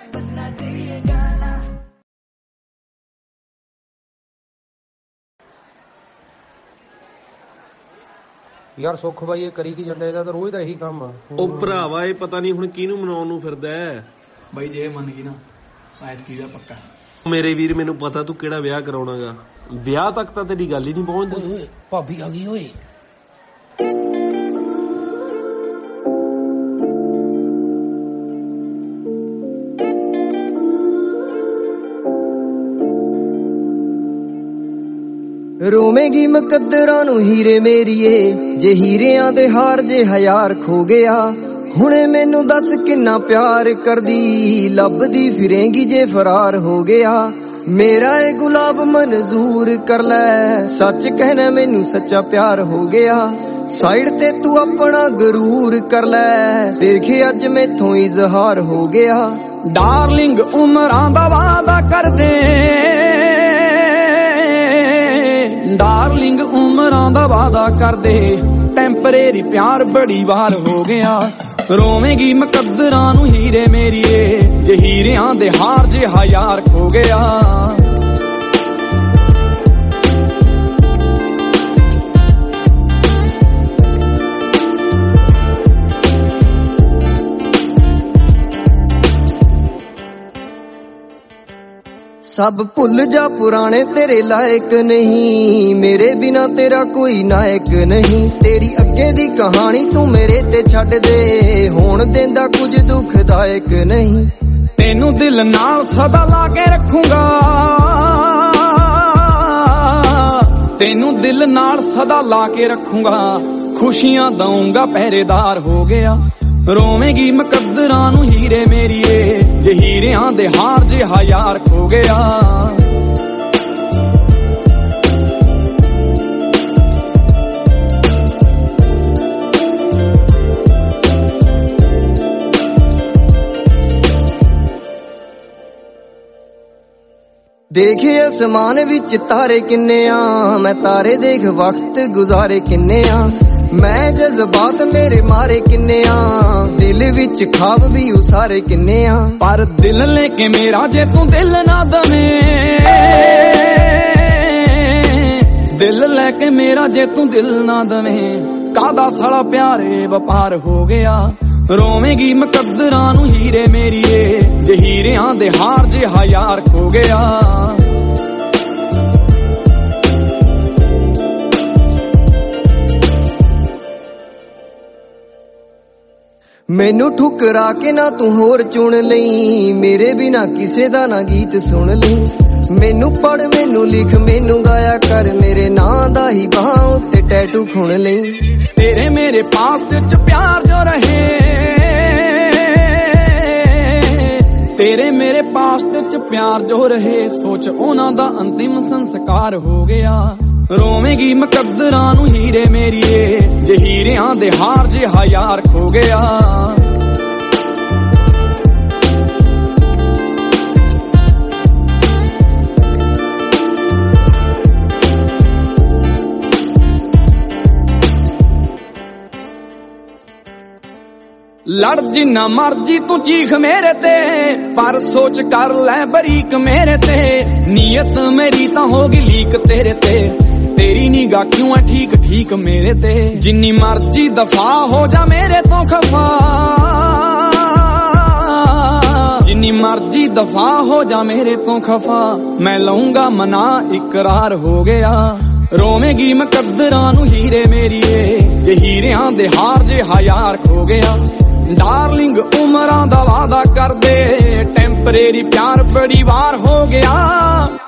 यार सुख भाई ये करी की ਜਾਂਦਾ ਇਹਦਾ ਤਾਂ ਰੋਜ਼ ਦਾ ਇਹੀ ਕੰਮ ਆ। ਉਹ ਭਰਾਵਾ ਇਹ ਪਤਾ ਨਹੀਂ ਹੁਣ ਕਿਹਨੂੰ ਮਨਾਉਣ ਨੂੰ ਫਿਰਦਾ ਹੈ ਬਾਈ। ਜੇ ਮੰਨ ਗਈ ਨਾ ਐਤਕੀ ਦਾ ਪੱਕਾ। ਮੇਰੇ ਵੀਰ ਮੈਨੂੰ ਪਤਾ ਤੂੰ ਕਿਹੜਾ ਵਿਆਹ ਕਰਾਉਣਾਗਾ। ਵਿਆਹ ਤੱਕ ਤਾਂ ਤੇਰੀ ਗੱਲ ਹੀ ਨਹੀਂ ਪਹੁੰਚਦੀ। ਓਏ ਭਾਬੀ ਆ ਗਈ ਓਏ। ਰੋਵੇਂਗੀ ਮੁਕੱਦਰਾਂ ਨੂੰ ਹੀਰੇ ਮੇਰੀਏ, ਜੇ ਹੀਰਿਆਂ ਦੇ ਹਾਰ ਜੇ ਹਜ਼ਾਰ ਖੋ ਗਿਆ। ਹੁਣੇ ਮੈਨੂੰ ਦੱਸ ਕਿੰਨਾ ਪਿਆਰ ਕਰਦੀ, ਲੱਭਦੀ ਫਿਰੇਂਗੀ ਜੇ ਫਰਾਰ ਹੋ ਗਿਆ। ਮੇਰਾ ਇਹ ਗੁਲਾਬ ਮਨਜ਼ੂਰ ਕਰ ਲੈ, ਸੱਚ ਕਹਿਣਾ ਮੈਨੂੰ ਸੱਚਾ ਪਿਆਰ ਹੋ ਗਿਆ। ਸਾਈਡ ਤੇ ਤੂੰ ਆਪਣਾ ਗਰੂਰ ਕਰ ਲੈ, ਦੇਖੇ ਅੱਜ ਮੈਥੋਂ ਇਜ਼ਹਾਰ ਹੋ ਗਿਆ। ਡਾਰਲਿੰਗ ਉਮਰਾਂ ਦਾ ਵਾਦਾ ਕਰਦੇ, ਡਾਰਲਿੰਗ ਉਮਰਾਂ ਦਾ ਵਾਦਾ ਕਰਦੇ, ਟੈਂਪਰੇਰੀ ਪਿਆਰ ਬੜੀ ਵਾਰ ਹੋ ਗਿਆ। ਰੋਵੇਂਗੀ ਮੁਕੱਦਰਾਂ ਨੂੰ ਹੀਰੇ ਮੇਰੀਏ, ਜੇ ਹੀਰਿਆਂ ਦੇ ਹਾਰ ਜੇ ਹਜ਼ਾਰ ਖੋ ਗਿਆ। ਸਭ ਭੁੱਲ ਜਾ ਪੁਰਾਣੇ ਤੇਰੇ ਲਾਇਕ ਨਹੀਂ, ਮੇਰੇ ਬਿਨਾ ਤੇਰਾ ਕੋਈ ਨਾਇਕ ਨਹੀਂ। ਤੇਰੀ ਅੱਗੇ ਦੀ ਕਹਾਣੀ ਤੂੰ ਮੇਰੇ ਤੇ ਛੱਡ ਦੇ, ਹੋਣ ਦਿੰਦਾ ਕੁਝ ਦੁਖਦਾਇਕ ਨਹੀਂ। ਤੈਨੂੰ ਦਿਲ ਨਾਲ ਸਦਾ ਲਾ ਕੇ ਰੱਖੂੰਗਾ, ਤੈਨੂੰ ਦਿਲ ਨਾਲ ਸਦਾ ਲਾ ਕੇ ਰੱਖੂੰਗਾ। ਖੁਸ਼ੀਆਂ ਦਊਂਗਾ ਪਹਿਰੇਦਾਰ ਹੋ ਗਿਆ। ਰੋਵੇਂਗੀ ਮੁਕੱਦਰਾਂ ਨੂੰ ਹੀਰੇ ਮੇਰੀਏ, ਜੇ ਹੀਰਿਆਂ ਦੇ ਹਾਰ ਜੇ ਹਜ਼ਾਰ ਖੋ ਗਿਆ। ਦੇਖੇ ਅਸਮਾਨ ਵਿੱਚ ਤਾਰੇ ਕਿੰਨੇ ਆ, ਮੈਂ ਤਾਰੇ ਦੇਖ ਵਕਤ ਗੁਜ਼ਾਰੇ ਕਿੰਨੇ ਆ। ਮੈਂ ਜਜ਼ਬਾਤ ਮੇਰੇ ਮਾਰੇ ਕਿੰਨੇ ਆ, ਦਿਲ ਵਿੱਚ ਖਾਬ ਵੀ ਉਸਾਰੇ ਕਿੰਨੇ ਆ। ਪਰ ਦਿਲ ਲੈ ਕੇ ਮੇਰਾ ਜੇ ਤੂੰ ਦਿਲ ਨਾ ਦਵੇਂ, ਦਿਲ ਲੈ ਕੇ ਮੇਰਾ ਜੇ ਤੂੰ ਦਿਲ ਨਾ ਦਵੇਂ, ਕਾਹਦਾ ਸਾਲਾ ਪਿਆਰੇ ਵਪਾਰ ਹੋ ਗਿਆ। ਰੋਵੇਂਗੀ ਮੁਕੱਦਰਾਂ ਨੂੰ ਹੀਰੇ ਮੇਰੀਏ, ਜੇ ਹੀਰਿਆਂ ਦੇ ਹਾਰ ਜੇ ਹਜ਼ਾਰ ਖੋ ਗਿਆ। ਮੈਨੂੰ ਠੁਕਰਾ ਕੇ ਨਾ ਤੂੰ ਹੋਰ ਚੁਣ ਲਈ, ਮੇਰੇ ਬਿਨਾ ਕਿਸੇ ਦਾ ਨਾ ਗੀਤ ਸੁਣ ਲਈ। ਮੈਨੂੰ ਪੜ ਮੈਨੂੰ ਲਿਖ ਮੈਨੂੰ ਗਾਇਆ ਕਰ, ਮੇਰੇ ਨਾਂ ਦਾ ਹੀ ਬਾਹਾਂ ਉੱਤੇ ਟੈਟੂ ਖੁਣ ਲਈ। ਤੇਰੇ ਮੇਰੇ ਪਾਸਟ ਚ ਪਿਆਰ ਜੋ ਰਹੇ, ਤੇਰੇ ਮੇਰੇ ਪਾਸਟ ਚ ਪਿਆਰ ਜੋ ਰਹੇ, ਸੋਚ ਉਹਨਾਂ ਦਾ ਅੰਤਿਮ ਸੰਸਕਾਰ ਹੋ ਗਿਆ। ਰੋਵੇਂਗੀ ਮੁਕੱਦਰਾਂ ਨੂੰ ਹੀਰੇ ਮੇਰੀਏ, ਜੇ ਹੀਰਿਆਂ ਦੇ ਹਾਰ ਜੇ ਹਜ਼ਾਰ ਖੋ ਗਿਆ। ਲੜ ਜਿੰਨਾ ਮਰਜੀ ਤੂੰ ਚੀਖ ਮੇਰੇ ਤੇ, ਪਰ ਸੋਚ ਕਰ ਲੈ ਬਰੀਕ ਮੇਰੇ ਤੇ। ਨੀਅਤ ਮੇਰੀ ਤਾਂ ਹੋਗੀ ਲੀਕ ਤੇਰੇ ਤੇ, ਤੇਰੀ ਨਿਗਾਹ ਕਿਉਂ ਐ ਠੀਕ ਠੀਕ ਮੇਰੇ ਤੇ। ਜਿੰਨੀ ਮਰਜੀ ਦਫਾ ਹੋ ਜਾ ਮੇਰੇ ਤੋਂ ਖਫਾ, ਜਿੰਨੀ ਮਰਜੀ ਦਫਾ ਹੋ ਜਾ ਮੇਰੇ ਤੋਂ ਖਫਾ, ਮੈਂ ਲਊਂਗਾ ਮਨਾ ਇਕਰਾਰ ਹੋ ਗਿਆ। ਰੋਵੇਂਗੀ ਮੁਕੱਦਰਾਂ ਨੂੰ ਹੀਰੇ ਮੇਰੀਏ, ਜੇ ਹੀਰਿਆਂ ਦੇ ਹਾਰ ਜੇ ਹਜ਼ਾਰ ਖੋ ਗਿਆ। ਡਾਰਲਿੰਗ ਉਮਰਾਂ ਦਾ ਵਾਦਾ ਕਰਦੇ, ਟੈਂਪਰੇਰੀ ਪਿਆਰ ਬੜੀ ਵਾਰ ਹੋ ਗਿਆ।